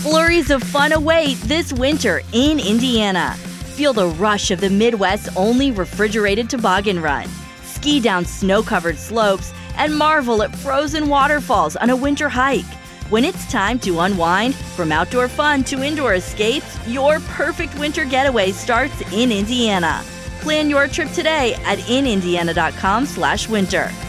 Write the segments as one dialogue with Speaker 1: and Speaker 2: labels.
Speaker 1: Flurries of fun await this winter in Indiana. Feel the rush of the Midwest's only refrigerated toboggan run. Ski down snow-covered slopes and marvel at frozen waterfalls on a winter hike. When it's time to unwind, from outdoor fun to indoor escapes, your perfect winter getaway starts in Indiana. Plan your trip today at inindiana.com/winter.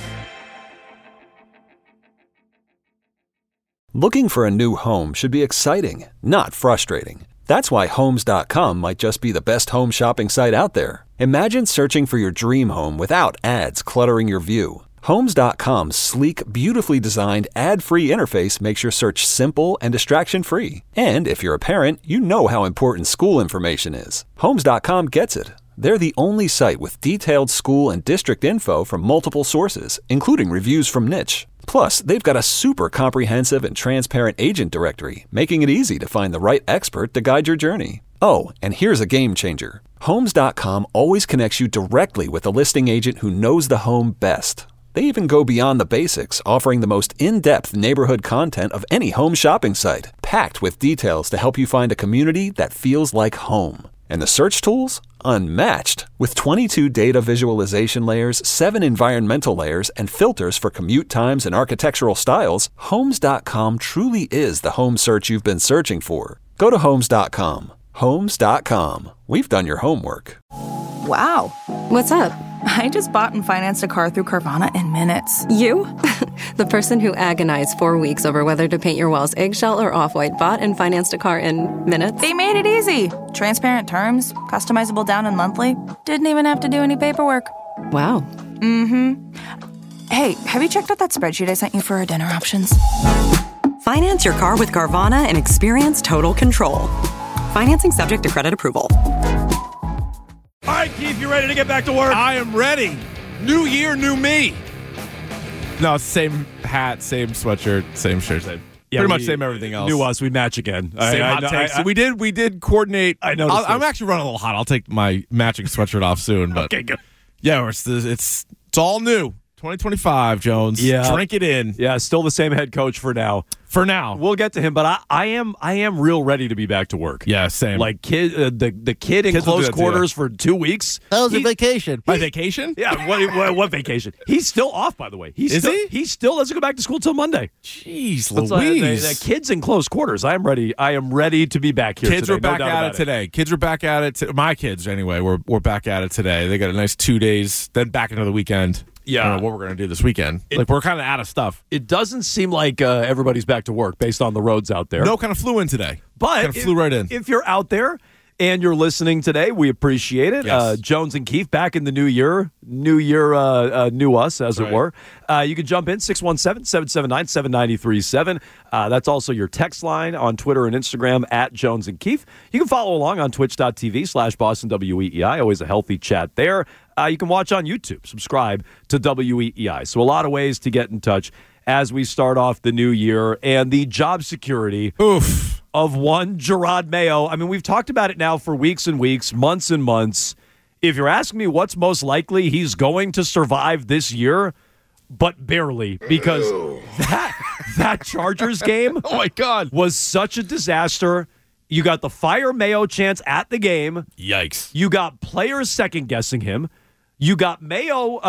Speaker 2: Looking for a new home should be exciting, not frustrating. That's why Homes.com might just be the best home shopping site out there. Imagine searching for your dream home without ads cluttering your view. Homes.com's sleek, beautifully designed, ad-free interface makes your search simple and distraction-free. And if you're a parent, you know how important school information is. Homes.com gets it. They're the only site with detailed school and district info from multiple sources, including reviews from Niche. Plus, they've got a super comprehensive and transparent agent directory, making it easy to find the right expert to guide your journey. Oh, and here's a game changer. Homes.com always connects you directly with a listing agent who knows the home best. They even go beyond the basics, offering the most in-depth neighborhood content of any home shopping site, packed with details to help you find a community that feels like home. And the search tools? Unmatched. With 22 data visualization layers, 7 environmental layers, and filters for commute times and architectural styles, Homes.com truly is the home search you've been searching for. Go to Homes.com. Homes.com. We've done your homework.
Speaker 3: Wow.
Speaker 4: What's up?
Speaker 3: I just bought and financed a car through Carvana in minutes.
Speaker 4: You? The person who agonized 4 weeks over whether to paint your walls eggshell or off-white bought and financed a car in minutes?
Speaker 3: They made it easy. Transparent terms, customizable down and monthly. Didn't even have to do any paperwork.
Speaker 4: Wow.
Speaker 3: Mm-hmm. Hey, have you checked out that spreadsheet I sent you for our dinner options?
Speaker 5: Finance your car with Carvana and experience total control. Financing subject to credit approval.
Speaker 6: All right, Keith, you ready to get back to work?
Speaker 7: I am ready. New year, new me. No, same hat, same sweatshirt, same shirt, same.
Speaker 6: Yeah,
Speaker 7: pretty much same everything else.
Speaker 6: New us, we match again.
Speaker 7: Same hot takes. We did coordinate.
Speaker 6: I noticed.
Speaker 7: I'm actually running a little hot. I'll take my matching sweatshirt off soon. But
Speaker 6: okay, good.
Speaker 7: Yeah, it's all new. 2025, Jones.
Speaker 6: Yeah,
Speaker 7: drink it in.
Speaker 6: Yeah, still the same head coach for now.
Speaker 7: For now,
Speaker 6: we'll get to him, but I am real ready to be back to work.
Speaker 7: Yeah, same.
Speaker 6: Like the kid in close quarters for 2 weeks.
Speaker 8: That was a vacation.
Speaker 7: My vacation?
Speaker 6: Yeah, what vacation? He's still off, by the way. He still doesn't go back to school till Monday.
Speaker 7: Jeez, Louise.
Speaker 6: The kids in close quarters. I am ready to be back here.
Speaker 7: Kids
Speaker 6: today.
Speaker 7: were back at it today. Kids were back at it. My kids, anyway, were back at it today. They got a nice 2 days, then back into the weekend.
Speaker 6: Yeah.
Speaker 7: I don't know what we're going to do this weekend. We're kind of out of stuff.
Speaker 6: It doesn't seem like everybody's back to work based on the roads out there.
Speaker 7: No, kind of flew in today.
Speaker 6: But
Speaker 7: kind of flew right in.
Speaker 6: If you're out there and you're listening today, we appreciate it.
Speaker 7: Yes.
Speaker 6: Jones and Keefe back in the new year, new us, as it were. You can jump in, 617-779-7937. That's also your text line on Twitter and Instagram, at Jones and Keefe. You can follow along on twitch.tv/BostonWEEI. Always a healthy chat there. You can watch on YouTube. Subscribe to WEEI. So a lot of ways to get in touch as we start off the new year and the job security of one Gerard Mayo. I mean, we've talked about it now for weeks and weeks, months and months. If you're asking me what's most likely he's going to survive this year, but barely, because that Chargers game
Speaker 7: oh my God,
Speaker 6: was such a disaster. You got the fire Mayo chance at the game.
Speaker 7: Yikes.
Speaker 6: You got players second-guessing him. You got May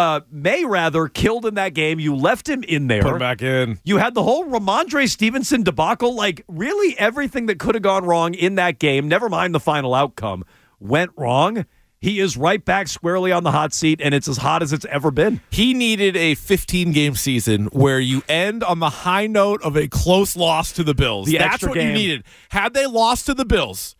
Speaker 6: killed in that game. You left him in there.
Speaker 7: Put him back in.
Speaker 6: You had the whole Ramondre Stevenson debacle. Like, really everything that could have gone wrong in that game, never mind the final outcome, went wrong. He is right back squarely on the hot seat, and it's as hot as it's ever been.
Speaker 7: He needed a 15-game season where you end on the high note of a close loss to the Bills. That's what you needed. Had they lost to the Bills,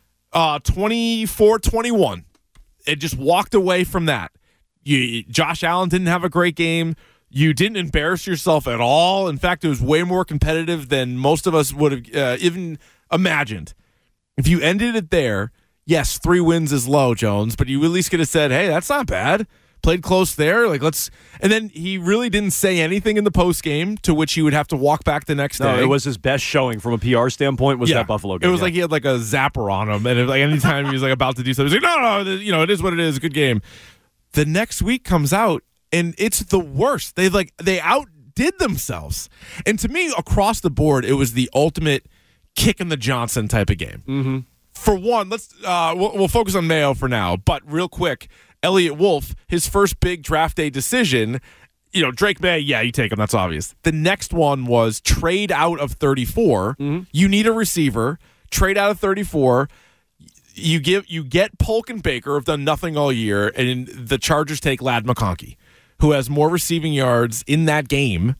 Speaker 7: 24-21, it just walked away from that. Josh Allen didn't have a great game. You didn't embarrass yourself at all. In fact, it was way more competitive than most of us would have even imagined. If you ended it there, yes, 3 wins is low, Jones, but you at least could have said, hey, that's not bad. Played close there. And then he really didn't say anything in the post game, to which he would have to walk back the next day.
Speaker 6: No, it was his best showing from a PR standpoint was that Buffalo game.
Speaker 7: It was like he had like a zapper on him, and anytime he was about to do something, he was like, no, it is what it is. Good game. The next week comes out, and it's the worst. They outdid themselves. And to me, across the board, it was the ultimate kick in the Johnson type of game. Mm-hmm. For one, we'll focus on Mayo for now, but real quick, Elliott Wolf, his first big draft day decision, Drake May, yeah, you take him, that's obvious. The next one was trade out of 34. Mm-hmm. You need a receiver, trade out of 34. You get Polk and Baker, have done nothing all year, and the Chargers take Ladd McConkey, who has more receiving yards in that game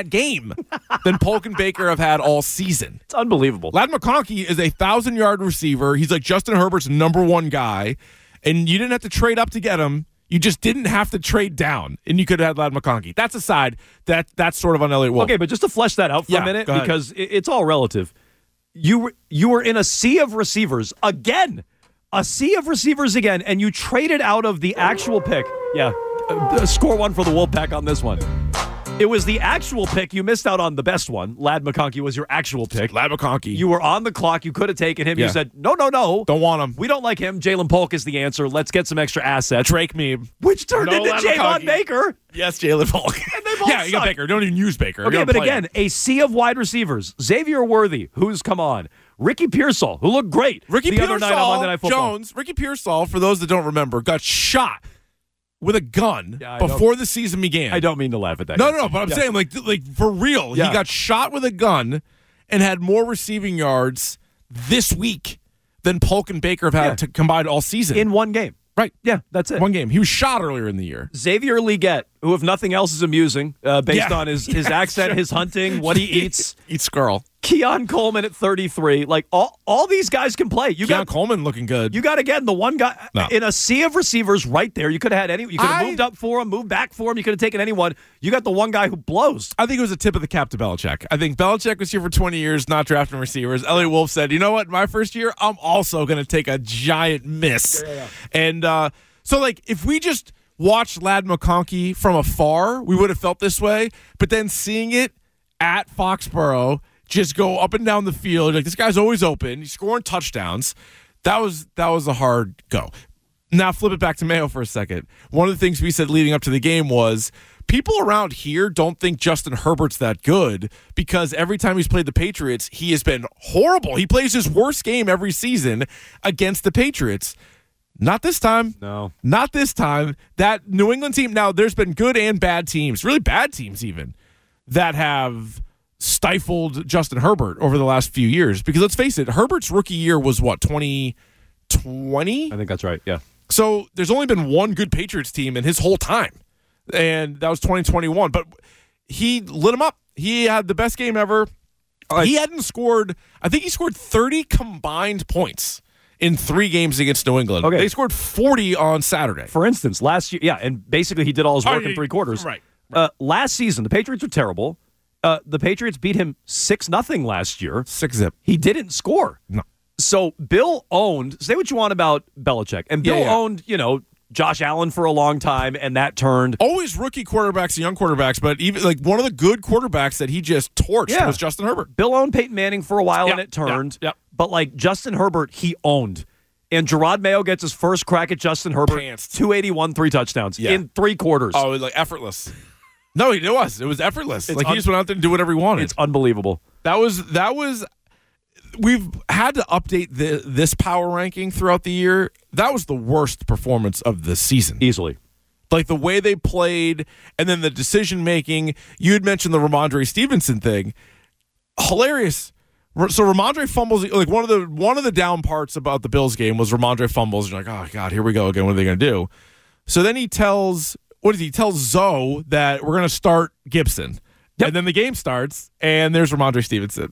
Speaker 7: than Polk and Baker have had all season.
Speaker 6: It's unbelievable.
Speaker 7: Ladd McConkey is a 1,000-yard receiver. He's like Justin Herbert's number one guy, and you didn't have to trade up to get him. You just didn't have to trade down, and you could have had Ladd McConkey. That's aside. That's sort of on Elliott Wolf.
Speaker 6: Okay, but just to flesh that out for a minute, because it's all relative. You were in a sea of receivers again. A sea of receivers again, and you traded out of the actual pick. Yeah, score one for the Wolfpack on this one. It was the actual pick. You missed out on the best one. Ladd McConkey was your actual pick.
Speaker 7: Ladd McConkey.
Speaker 6: You were on the clock. You could have taken him. Yeah. You said, no.
Speaker 7: Don't want him.
Speaker 6: We don't like him. Jalen Polk is the answer. Let's get some extra assets.
Speaker 7: Drake meme.
Speaker 6: Which turned into Javon Baker.
Speaker 7: Yes, Jalen Polk.
Speaker 6: And they both
Speaker 7: you got Baker. Don't even use Baker.
Speaker 6: Okay, but again, a sea of wide receivers. Xavier Worthy, who's come on. Ricky Pearsall, who looked great the other night on Monday Night Football.
Speaker 7: Jones, Ricky Pearsall, for those that don't remember, got shot with a gun before the season began.
Speaker 6: I don't mean to laugh at that.
Speaker 7: No, but I'm saying, like for real, he got shot with a gun and had more receiving yards this week than Polk and Baker have had combined all season.
Speaker 6: In one game.
Speaker 7: Right.
Speaker 6: Yeah, that's it.
Speaker 7: One game. He was shot earlier in the year.
Speaker 6: Xavier Leggett, who, if nothing else, is amusing based on his accent, his hunting, what he eats.
Speaker 7: Eats squirrel.
Speaker 6: Keon Coleman at 33. Like, all these guys can play.
Speaker 7: Keon Coleman looking good.
Speaker 6: You got, again, the one guy in a sea of receivers right there. You could have had any. You could have moved up for him, moved back for him. You could have taken anyone. You got the one guy who blows.
Speaker 7: I think it was a tip of the cap to Belichick. I think Belichick was here for 20 years, not drafting receivers. Elliott Wolf said, you know what? My first year, I'm also going to take a giant miss. Yeah. And so, if we just watched Ladd McConkey from afar, we would have felt this way. But then seeing it at Foxborough, just go up and down the field. Like, this guy's always open. He's scoring touchdowns. That was a hard go. Now flip it back to Mayo for a second. One of the things we said leading up to the game was people around here don't think Justin Herbert's that good because every time he's played the Patriots, he has been horrible. He plays his worst game every season against the Patriots. Not this time.
Speaker 6: No.
Speaker 7: Not this time. That New England team, now there's been good and bad teams, really bad teams even, that have stifled Justin Herbert over the last few years. Because let's face it, Herbert's rookie year was what, 2020?
Speaker 6: I think that's right, yeah.
Speaker 7: So there's only been one good Patriots team in his whole time, and that was 2021. But he lit him up. He had the best game ever. He hadn't scored, I think he scored 30 combined points in 3 games against New England.
Speaker 6: Okay.
Speaker 7: They scored 40 on Saturday.
Speaker 6: For instance, last year, and basically he did all his work in 3 quarters.
Speaker 7: Right.
Speaker 6: Last season, the Patriots were terrible. The Patriots beat him 6-0 last year.
Speaker 7: 6-zip.
Speaker 6: He didn't score.
Speaker 7: No.
Speaker 6: So Bill owned, say what you want about Belichick, and Bill owned, Josh Allen for a long time, and that turned.
Speaker 7: Always rookie quarterbacks and young quarterbacks, but even one of the good quarterbacks that he just torched was Justin Herbert.
Speaker 6: Bill owned Peyton Manning for a while, and it turned.
Speaker 7: Yep.
Speaker 6: But Justin Herbert, he owned. And Gerard Mayo gets his first crack at Justin Herbert. 281, 3 touchdowns in 3 quarters.
Speaker 7: Oh, effortless. No, it was. It was effortless. He just went out there and did whatever he wanted.
Speaker 6: It's unbelievable.
Speaker 7: That was. We've had to update this power ranking throughout the year. That was the worst performance of the season.
Speaker 6: Easily.
Speaker 7: The way they played and then the decision making. You had mentioned the Ramondre Stevenson thing. Hilarious. So Ramondre fumbles. One of the down parts about the Bills game was Ramondre fumbles. You're like, oh God, here we go again. What are they going to do? So then he tells Zoe that we're going to start Gibson. Yep. And then the game starts, and there's Ramondre Stevenson.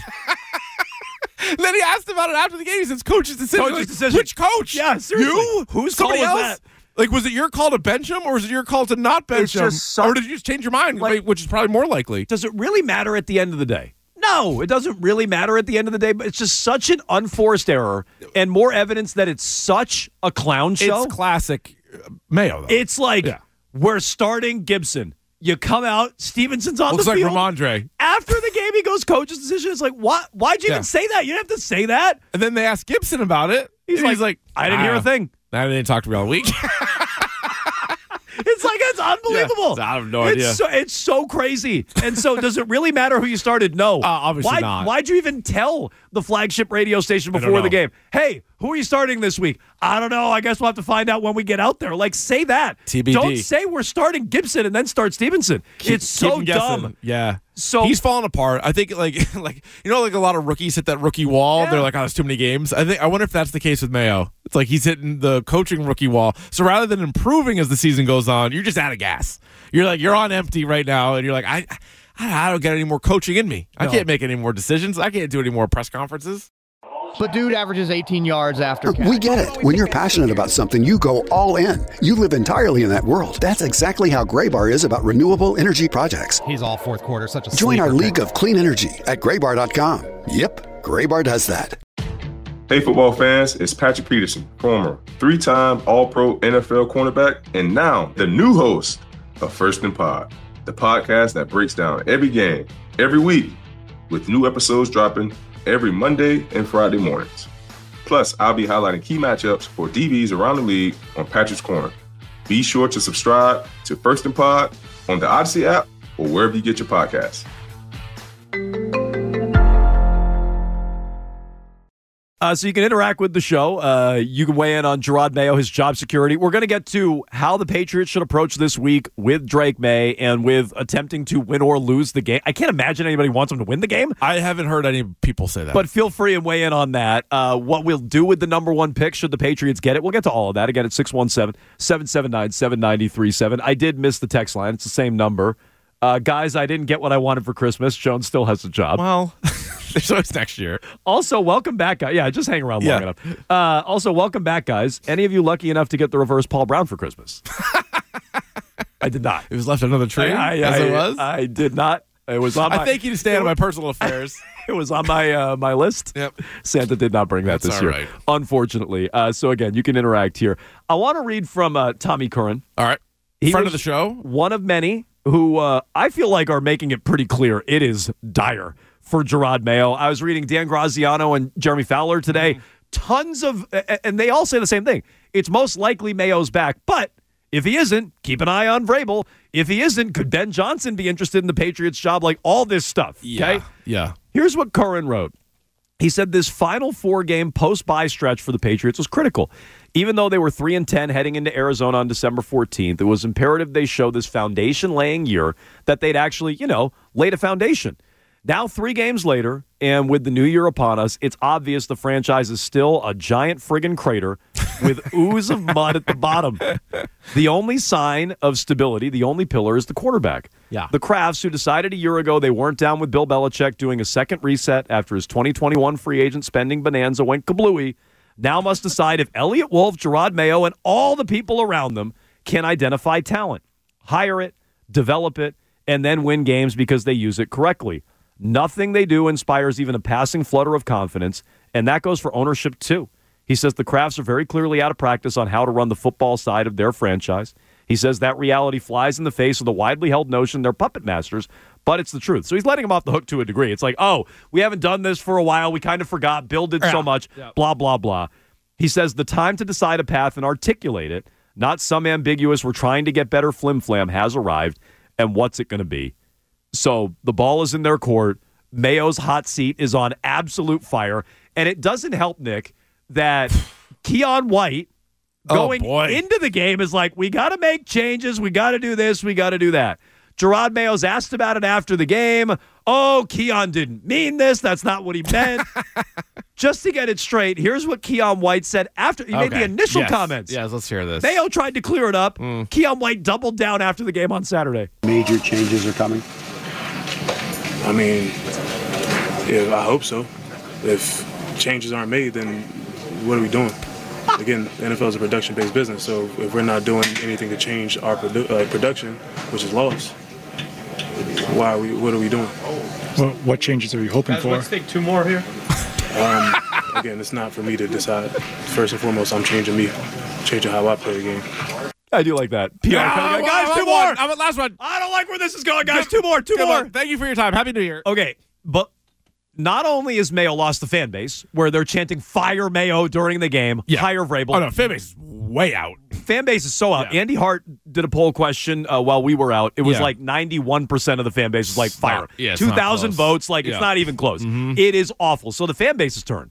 Speaker 7: Then he asked about it after the game. He says, coach's decision. Which coach?
Speaker 6: Yeah, seriously.
Speaker 7: You?
Speaker 6: Whose call was that?
Speaker 7: Was it your call to bench him, or was it your call to not bench him? Or did you just change your mind, which is probably more likely?
Speaker 6: Does it really matter at the end of the day? No, it doesn't really matter at the end of the day, but it's just such an unforced error and more evidence that it's such a clown show.
Speaker 7: It's classic Mayo, though.
Speaker 6: It's we're starting Gibson. You come out, Stevenson's on
Speaker 7: the
Speaker 6: field.
Speaker 7: Looks like Ramondre.
Speaker 6: After the game, he goes, coach's decision. It's why'd you even say that? You didn't have to say that.
Speaker 7: And then they asked Gibson about it. He's like,
Speaker 6: I didn't hear a thing.
Speaker 7: I didn't talk to me all week.
Speaker 6: It's like it's unbelievable.
Speaker 7: Yeah, I have no idea.
Speaker 6: It's so crazy. And so, does it really matter who you started? No.
Speaker 7: Obviously not.
Speaker 6: Why'd you even tell the flagship radio station before the game? Hey, who are you starting this week? I don't know. I guess we'll have to find out when we get out there. Like, say that.
Speaker 7: TBD.
Speaker 6: Don't say we're starting Gibson and then start Stevenson. It's so dumb.
Speaker 7: Yeah.
Speaker 6: So
Speaker 7: he's falling apart. I think like a lot of rookies hit that rookie wall.
Speaker 6: Yeah.
Speaker 7: They're like, oh, there's too many games. I wonder if that's the case with Mayo. It's like he's hitting the coaching rookie wall. So rather than improving as the season goes on, you're just out of gas. You're on empty right now, and you're like, I don't get any more coaching in me. I can't make any more decisions. I can't do any more press conferences.
Speaker 8: But dude averages 18 yards after catch.
Speaker 9: We get it. When you're passionate about something, you go all in. You live entirely in that world. That's exactly how Graybar is about renewable energy projects.
Speaker 8: He's all fourth quarter. Such a
Speaker 9: Join our
Speaker 8: sleeper
Speaker 9: league of clean energy at graybar.com. Yep, Graybar does that.
Speaker 10: Hey, football fans, it's Patrick Peterson, former 3-time All-Pro NFL cornerback, and now the new host of First and Pod, the podcast that breaks down every game, every week, with new episodes dropping every Monday and Friday mornings. Plus, I'll be highlighting key matchups for DBs around the league on Patrick's Corner. Be sure to subscribe to First and Pod on the Odyssey app or wherever you get your podcasts.
Speaker 6: So you can interact with the show. You can weigh in on Jerod Mayo, his job security. We're going to get to how the Patriots should approach this week with Drake May and with attempting to win or lose the game. I can't imagine anybody wants them to win the game.
Speaker 7: I haven't heard any people say that.
Speaker 6: But feel free and weigh in on that. What we'll do with the number one pick should the Patriots get it. We'll get to all of that. Again, at 617-779-7937. I did miss the text line. It's the same number. Guys, I didn't get what I wanted for Christmas. Jones still has a job.
Speaker 7: Well, there's always next year.
Speaker 6: Also, welcome back, guys. Yeah, just hang around long enough. Also, welcome back, guys. Any of you lucky enough to get the reverse Paul Brown for Christmas? I did not.
Speaker 7: It was left under the tree, as it was?
Speaker 6: I did not. It was on my...
Speaker 7: I thank you to stay out of my personal affairs.
Speaker 6: It was on my my list.
Speaker 7: Yep.
Speaker 6: Santa did not bring that this year,
Speaker 7: right.
Speaker 6: Unfortunately. So, again, you can interact here. I want to read from Tommy Curran.
Speaker 7: All right. Friend of the show.
Speaker 6: One of many who I feel like are making it pretty clear it is dire for Jerod Mayo. I was reading Dan Graziano and Jeremy Fowler today. Tons of, and they all say the same thing. It's most likely Mayo's back, but if he isn't, keep an eye on Vrabel. If he isn't, could Ben Johnson be interested in the Patriots job? Like all this stuff, okay?
Speaker 7: Yeah.
Speaker 6: Here's what Curran wrote. He said this final 4-game post-bye stretch for the Patriots was critical. Even though they were 3-10 heading into Arizona on December 14th, it was imperative they show this foundation-laying year that they'd actually, laid a foundation. Now, 3 games later, and with the new year upon us, it's obvious the franchise is still a giant friggin' crater with ooze of mud at the bottom. The only sign of stability, the only pillar, is the quarterback.
Speaker 7: Yeah.
Speaker 6: The Crafts, who decided a year ago they weren't down with Bill Belichick doing a second reset after his 2021 free agent spending bonanza went kablooey, now must decide if Elliott Wolf, Jerod Mayo, and all the people around them can identify talent, hire it, develop it, and then win games because they use it correctly. Nothing they do inspires even a passing flutter of confidence, and that goes for ownership too. He says the Crafts are very clearly out of practice on how to run the football side of their franchise. He says that reality flies in the face of the widely held notion they're puppet masters, but it's the truth. So he's letting them off the hook to a degree. It's like, oh, we haven't done this for a while. We kind of forgot. Bill did so much, blah, blah, blah. He says the time to decide a path and articulate it, not some ambiguous we're trying to get better flim-flam, has arrived, and what's it going to be? So the ball is in their court. Mayo's hot seat is on absolute fire, and it doesn't help, Nick, that Keon White going into the game is like, we got to make changes. We got to do this. We got to do that. Jerod Mayo's asked about it after the game. Oh, Keon didn't mean this. That's not what he meant. Just to get it straight, here's what Keon White said after he made the initial comments.
Speaker 7: Yes, let's hear this.
Speaker 6: Mayo tried to clear it up. Keon White doubled down after the game on Saturday.
Speaker 11: Major changes are coming?
Speaker 12: I mean, I hope so. If changes aren't made, then what are we doing? Again, the NFL is a production-based business, so if we're not doing anything to change our production, which is lost, what are we doing?
Speaker 11: Well, what changes are you hoping for?
Speaker 12: Let's take 2 more here. Again, it's not for me to decide. First and foremost, I'm changing how I play the game.
Speaker 6: I do like that. Guys, 2 more.
Speaker 7: I'm at last one.
Speaker 6: I don't like where this is going, guys. 2 more.
Speaker 7: Thank you for your time. Happy New Year.
Speaker 6: Okay, but not only is Mayo lost the fan base, where they're chanting "Fire Mayo" during the game, hire Vrabel.
Speaker 7: Oh no, fan base is way out.
Speaker 6: fan base is so out. Andy Hart did a poll question while we were out. It was like 91% of the fan base was like, fire. 2,000 votes. Like, it's not even close. It is awful. So the fan base has turned.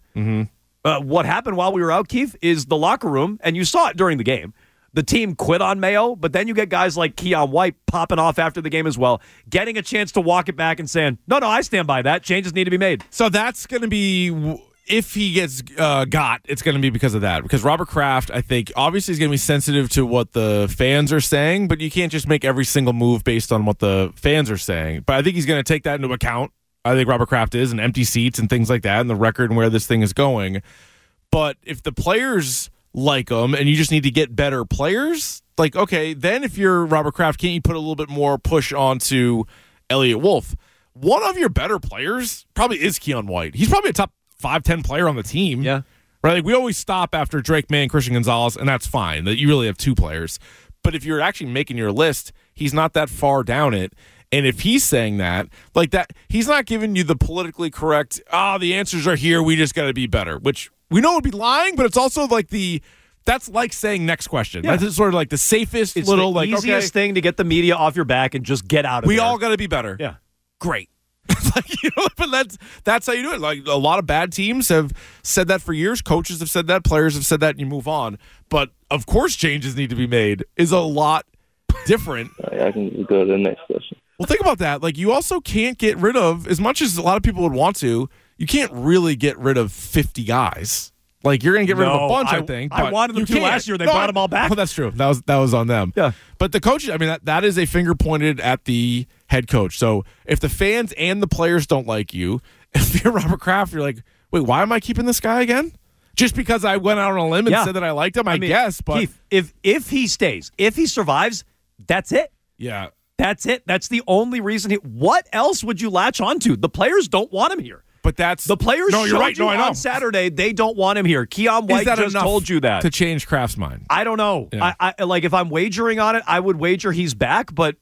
Speaker 6: What happened while we were out, Keith, is the locker room, and you saw it during the game. The team quit on Mayo, but then you get guys like Keon White popping off after the game as well, getting a chance to walk it back and saying, no, I stand by that. Changes need to be made.
Speaker 7: So that's going to be, if he gets it's going to be because of that. Because Robert Kraft, I think, obviously is going to be sensitive to what the fans are saying, but you can't just make every single move based on what the fans are saying. But I think he's going to take that into account. I think Robert Kraft is, and empty seats and things like that, and the record and where this thing is going. But if the players like them and you just need to get better players, like, okay, then if you're Robert Kraft, can't you put a little bit more push onto Elliott Wolf? One of your better players probably is Keon White. He's probably a top 5-10 player on the team.
Speaker 6: Yeah.
Speaker 7: Right? Like, we always stop after Drake May and Christian Gonzalez, and that's fine. That you really have two players. But if you're actually making your list, he's not that far down it. And if he's saying that, like that, he's not giving you the politically correct, the answers are here, we just got to be better, which we know would be lying, but it's also like that's like saying next question. Yeah. That's sort of like the safest
Speaker 6: it's
Speaker 7: little,
Speaker 6: the
Speaker 7: like,
Speaker 6: easiest thing to get the media off your back and just get out of
Speaker 7: we
Speaker 6: there.
Speaker 7: all got to be better.
Speaker 6: Yeah.
Speaker 7: Great. Like, you know, but that's how you do it. Like, a lot of bad teams have said that for years. Coaches have said that. Players have said that, and you move on. But, of course, changes need to be made is a lot different.
Speaker 13: I can go to the next question.
Speaker 7: Well, think about that. Like, you also can't get rid of, as much as a lot of people would want to, you can't really get rid of 50 guys. Like, you're going to get rid of a bunch, I think.
Speaker 6: I wanted them to last year. They brought them all back.
Speaker 7: Oh, that's true. That was on them.
Speaker 6: Yeah.
Speaker 7: But the coaches, I mean, that is a finger pointed at the head coach. So if the fans and the players don't like you, if you're Robert Kraft, you're like, wait, why am I keeping this guy again? Just because I went out on a limb and said that I liked him, I mean, guess. But
Speaker 6: Keith, if he stays, if he survives, that's it.
Speaker 7: Yeah.
Speaker 6: That's it. That's the only reason. What else would you latch onto? The players don't want him here.
Speaker 7: But that's
Speaker 6: the players.
Speaker 7: No, you're right. No, I know.
Speaker 6: On Saturday, they don't want him here. Keon White just told you that
Speaker 7: to change Kraft's mind.
Speaker 6: I don't know.
Speaker 7: Yeah.
Speaker 6: I like if I'm wagering on it, I would wager he's back. But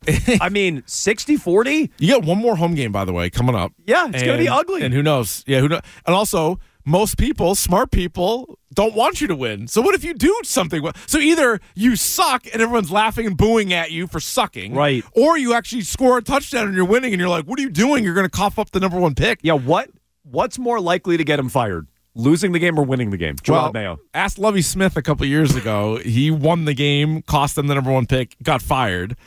Speaker 6: I mean, 60-40.
Speaker 7: You get one more home game, by the way, coming up.
Speaker 6: Yeah, it's going to be ugly.
Speaker 7: And who knows? Yeah, who knows? And also, most people, smart people, don't want you to win. So what if you do something? So either you suck and everyone's laughing and booing at you for sucking,
Speaker 6: right?
Speaker 7: Or you actually score a touchdown and you're winning, and you're like, "What are you doing? You're going to cough up the number one pick."
Speaker 6: Yeah. What's more likely to get him fired? Losing the game or winning the game? Gerard Mayo.
Speaker 7: Asked Lovie Smith a couple years ago. He won the game, cost them the number one pick, got fired.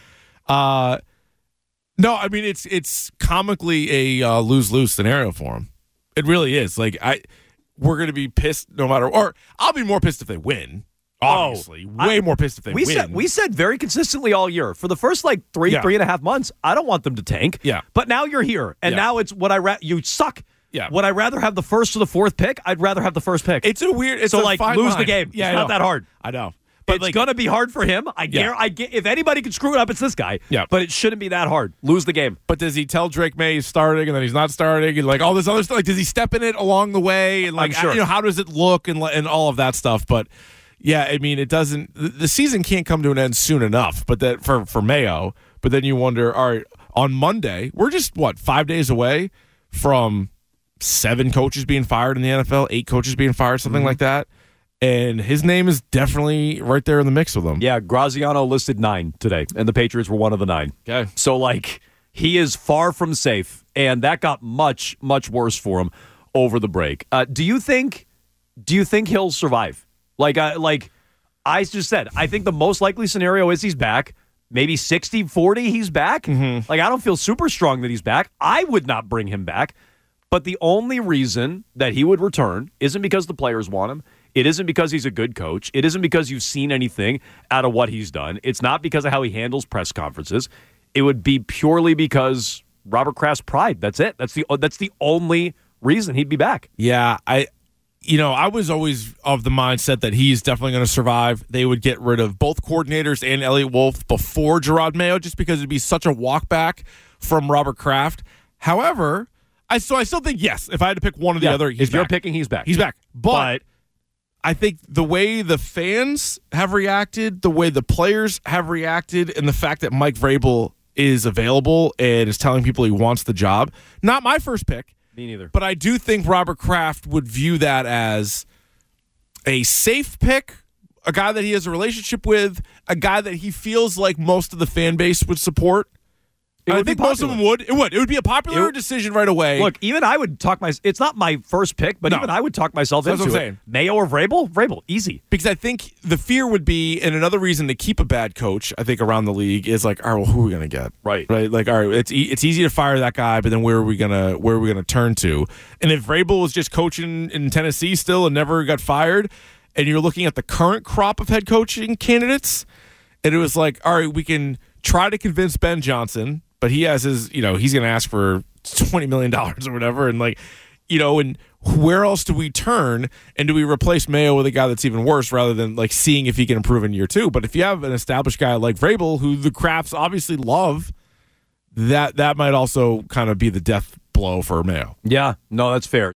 Speaker 7: No, I mean it's comically a lose-lose scenario for him. It really is. Like we're going to be pissed no matter, or I'll be more pissed if they win. Obviously, way more pissed if they win.
Speaker 6: We said very consistently all year for the first like three and a half months. I don't want them to tank.
Speaker 7: Yeah,
Speaker 6: but now you're here, and now it's what you suck.
Speaker 7: Yeah.
Speaker 6: Would I rather have the first or the fourth pick? I'd rather have the first pick.
Speaker 7: It's a weird. It's
Speaker 6: so
Speaker 7: a
Speaker 6: like
Speaker 7: fine
Speaker 6: lose
Speaker 7: line.
Speaker 6: the game.
Speaker 7: Yeah,
Speaker 6: it's not that hard.
Speaker 7: I know.
Speaker 6: But it's going to be hard for him. I get if anybody can screw it up, it's this guy.
Speaker 7: Yeah.
Speaker 6: But it shouldn't be that hard. Lose the game.
Speaker 7: But does he tell Drake May he's starting and then he's not starting and like all this other stuff? Like, does he step in it along the way? And like,
Speaker 6: I'm sure.
Speaker 7: You know, how does it look and all of that stuff? But yeah, I mean, it doesn't. The season can't come to an end soon enough. But that for Mayo. But then you wonder, all right, on Monday we're just 5 days away from 7 coaches being fired in the NFL, 8 coaches being fired, something like that. And his name is definitely right there in the mix with them.
Speaker 6: Yeah, Graziano listed 9 today, and the Patriots were one of the 9.
Speaker 7: Okay.
Speaker 6: So, like, he is far from safe, and that got much, much worse for him over the break. Do you think he'll survive? Like I just said, I think the most likely scenario is he's back. Maybe 60-40 he's back.
Speaker 7: Mm-hmm.
Speaker 6: Like, I don't feel super strong that he's back. I would not bring him back. But the only reason that he would return isn't because the players want him. It isn't because he's a good coach. It isn't because you've seen anything out of what he's done. It's not because of how he handles press conferences. It would be purely because Robert Kraft's pride. That's it. That's the only reason he'd be back.
Speaker 7: Yeah, I was always of the mindset that he's definitely going to survive. They would get rid of both coordinators and Elliott Wolf before Gerard Mayo just because it'd be such a walk back from Robert Kraft. However, I still think, yes, if I had to pick one or the other, he's
Speaker 6: if
Speaker 7: back.
Speaker 6: You're picking, he's back.
Speaker 7: He's back. But I think the way the fans have reacted, the way the players have reacted, and the fact that Mike Vrabel is available and is telling people he wants the job, not my first pick.
Speaker 6: Me neither.
Speaker 7: But I do think Robert Kraft would view that as a safe pick, a guy that he has a relationship with, a guy that he feels like most of the fan base would support. I think most of them would. It would. It would be a popular decision right away.
Speaker 6: Look, even I would talk it's not my first pick, but even I would talk myself into it. Saying. Mayo or Vrabel? Vrabel, easy.
Speaker 7: Because I think the fear would be, and another reason to keep a bad coach, I think, around the league is like, all right, well, who are we going to get?
Speaker 6: Right.
Speaker 7: Like, all right, it's easy to fire that guy, but then where are we gonna turn to? And if Vrabel was just coaching in Tennessee still and never got fired, and you're looking at the current crop of head coaching candidates, and it was like, all right, we can try to convince Ben Johnson, but he has his, he's going to ask for $20 million or whatever. And and where else do we turn? And do we replace Mayo with a guy that's even worse rather than seeing if he can improve in year two? But if you have an established guy like Vrabel, who the Krafts obviously love, that might also kind of be the death blow for Mayo.
Speaker 6: Yeah, no, that's fair.